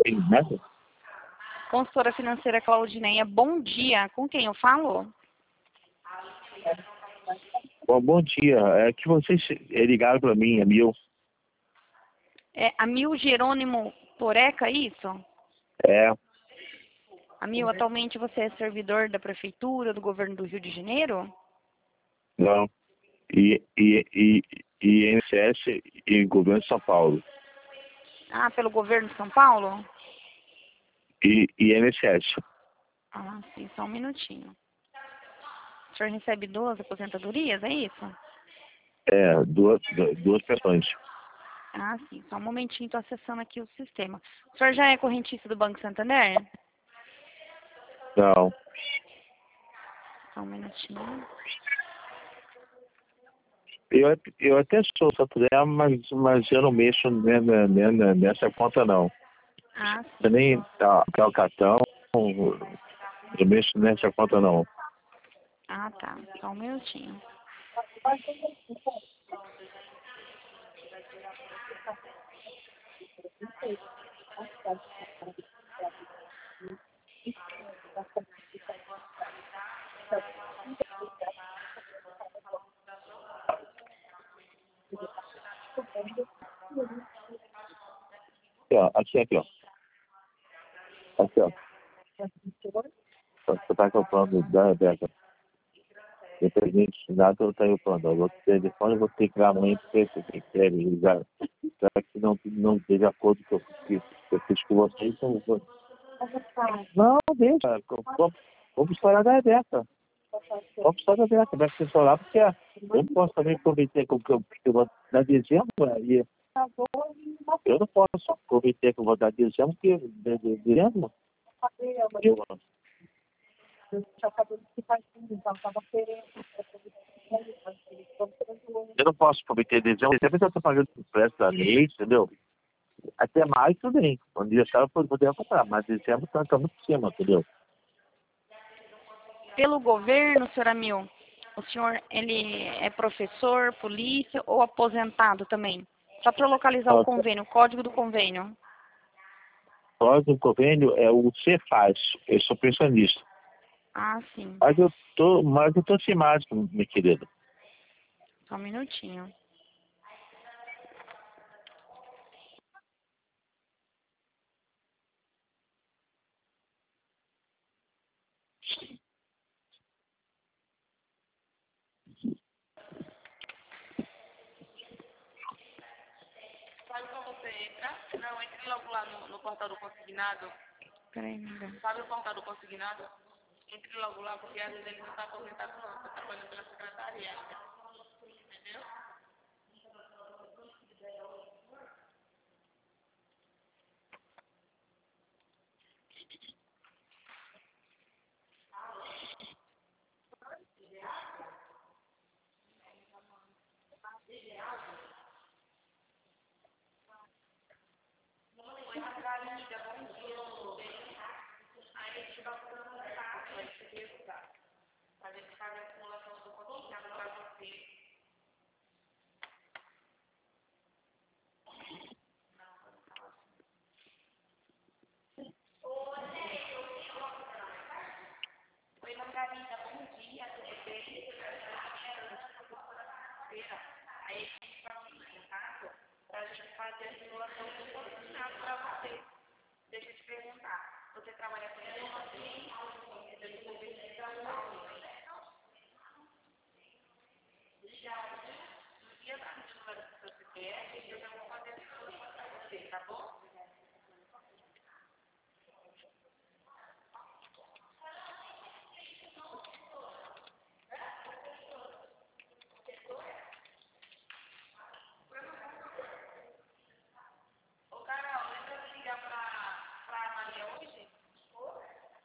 Nada? Consultora financeira Claudineia, bom dia. Com quem eu falo? Bom dia. É que vocês ligaram para mim, é meu. É Amil Jerônimo Poreca, isso? É, Amil, atualmente você é servidor da Prefeitura, do Governo do Rio de Janeiro? não. E INSS e Governo de São Paulo. Ah, pelo Governo de São Paulo? E INSS. Ah, sim, só um minutinho. O senhor recebe 2 aposentadorias, é isso? É, duas pessoas. Ah, sim, só um momentinho, estou acessando aqui o sistema. O senhor já é correntista do Banco Santander? Não. Só um minutinho. Eu até sou Santander, mas eu não mexo nessa conta, não. Ah, Eu sim. nem tá o cartão, eu mexo nessa conta, não. Ah, tá. Só um minutinho. Aqui, ó. Aqui, ó. Você tá comprando da Rebeca. Independente de nada, eu tenho plano. Eu vou ter telefone, eu vou ter que ir amanhã porque você quer ligar. Será que não teve acordo que eu fiz com vocês? Então eu vou... Não, deixa. Vamos estourar da Rebeca. Vamos estourar da Rebeca. Vai ser estourar porque eu não posso também prometer que eu vou dar dezembro. E eu não posso prometer que eu vou dar dezembro porque dezembro. Eu não posso prometer dezembro. Sempre eu estou pagando o preço da lei, entendeu? Até mais, tudo bem. Quando dia eu poderia comprar, mas dezembro está muito em cima, entendeu? Pelo governo, senhor Amil, o senhor, ele é professor, polícia ou aposentado também? Só para localizar o convênio, o código do convênio. O convênio é o Cefaz. Eu sou pensionista. Ah, sim. Mas eu tô sem mais, minha querida. Só um minutinho. Sabe como você entra? Não, entre logo lá no portal do consignado. Peraí, amiga. Sabe o portal do consignado? Entre logo lá, porque às vezes ele não está aposentado não, você está trabalhando pela secretaria ainda. Entendeu? A gente faz a simulação do consignado para você. Oi, Margarida, bom dia, tudo bem? Aí a gente vai em contato para a gente fazer a simulação do consignado para você. Deixa eu te perguntar, você trabalha com informação? Eu estou pesquisando no dia da número do seu CPF, eu já vou fazer a simulação para você, tá bom?